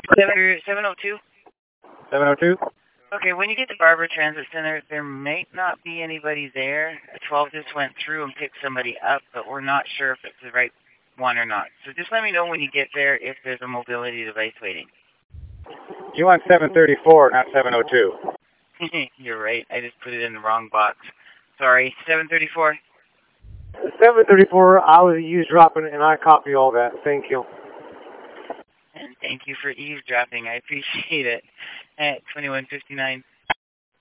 702? 702? Okay, when you get to Barber Transit Center, there might not be anybody there. 12 just went through and picked somebody up, but we're not sure if it's the right one or not. So just let me know when you get there if there's a mobility device waiting. You want 734, not 702. You're right. I just put it in the wrong box. Sorry. 734. 734, I was eavesdropping and I copy all that. Thank you. And thank you for eavesdropping. I appreciate it. At 2159.